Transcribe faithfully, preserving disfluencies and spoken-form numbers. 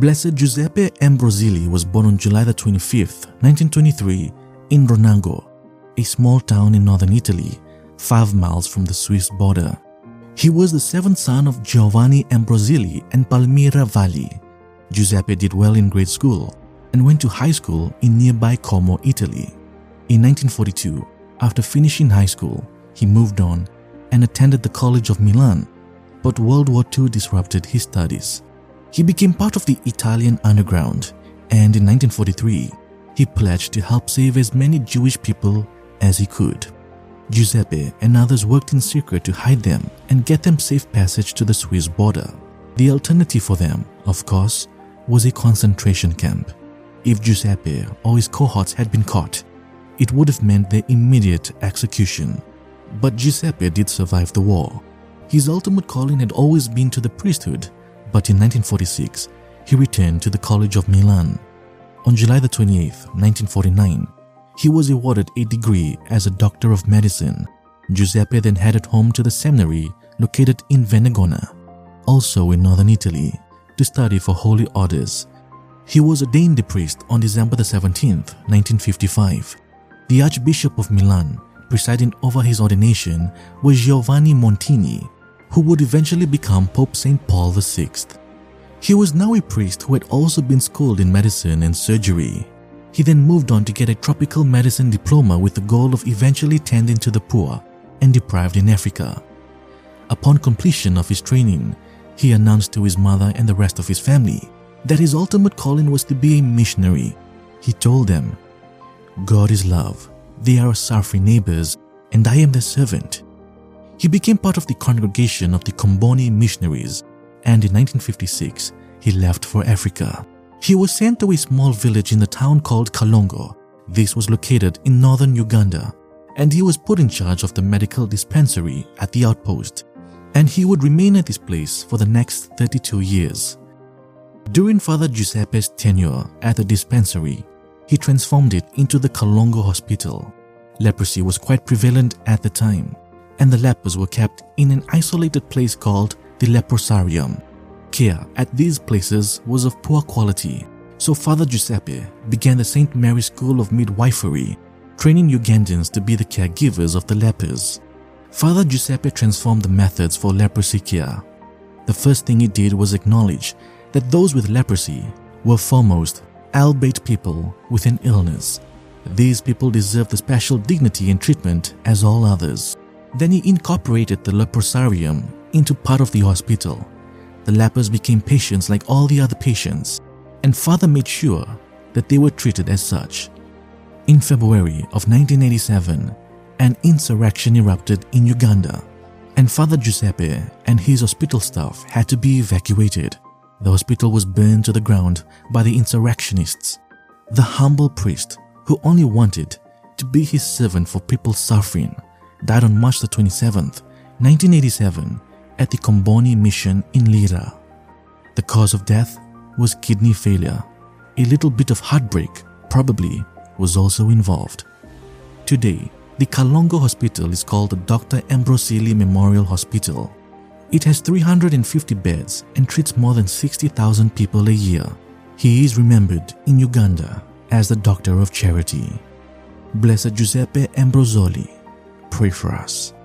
Blessed Giuseppe Ambrosili was born on July the twenty-fifth, nineteen twenty-three in Ronango, a small town in northern Italy, five miles from the Swiss border. He was the seventh son of Giovanni Ambrosili and Palmira Valli. Giuseppe did well in grade school and went to high school in nearby Como, Italy. In nineteen forty-two, after finishing high school, he moved on and attended the College of Milan, but World War Two disrupted his studies. He became part of the Italian underground, and in nineteen forty-three, he pledged to help save as many Jewish people as he could. Giuseppe and others worked in secret to hide them and get them safe passage to the Swiss border. The alternative for them, of course, was a concentration camp. If Giuseppe or his cohorts had been caught, it would have meant their immediate execution. But Giuseppe did survive the war. His ultimate calling had always been to the priesthood, but in nineteen forty-six, he returned to the College of Milan. On July the twenty-eighth, nineteen forty-nine, he was awarded a degree as a Doctor of Medicine. Giuseppe then headed home to the seminary located in Venegona, also in northern Italy, to study for holy orders. He was ordained a priest on December the seventeenth, nineteen fifty-five. The Archbishop of Milan, presiding over his ordination, was Giovanni Montini, who would eventually become Pope Saint Paul the sixth. He was now a priest who had also been schooled in medicine and surgery. He then moved on to get a tropical medicine diploma with the goal of eventually tending to the poor and deprived in Africa. Upon completion of his training, he announced to his mother and the rest of his family that his ultimate calling was to be a missionary. He told them, "God is love, they are our suffering neighbors, and I am their servant." He became part of the congregation of the Comboni missionaries, and in nineteen fifty-six, he left for Africa. He was sent to a small village in the town called Kalongo. This was located in northern Uganda, and he was put in charge of the medical dispensary at the outpost, and he would remain at this place for the next thirty-two years. During Father Giuseppe's tenure at the dispensary, he transformed it into the Kalongo Hospital. Leprosy was quite prevalent at the time, and the lepers were kept in an isolated place called the leprosarium. Care at these places was of poor quality, so Father Giuseppe began the Saint Mary School of Midwifery, training Ugandans to be the caregivers of the lepers. Father Giuseppe transformed the methods for leprosy care. The first thing he did was acknowledge that those with leprosy were foremost albeit people with an illness. These people deserve the special dignity and treatment as all others. Then he incorporated the leprosarium into part of the hospital. The lepers became patients like all the other patients, and Father made sure that they were treated as such. In February of nineteen eighty-seven, an insurrection erupted in Uganda, and Father Giuseppe and his hospital staff had to be evacuated. The hospital was burned to the ground by the insurrectionists. The humble priest, who only wanted to be his servant for people suffering, died on March the twenty-seventh, nineteen eighty-seven, at the Comboni mission in Lira. The cause of death was kidney failure. A little bit of heartbreak probably was also involved. Today, the Kalongo Hospital is called the Doctor Ambrosili Memorial Hospital. It has three hundred fifty beds and treats more than sixty thousand people a year. He is remembered in Uganda as the Doctor of Charity. Blessed Giuseppe Ambrosoli, pray for us.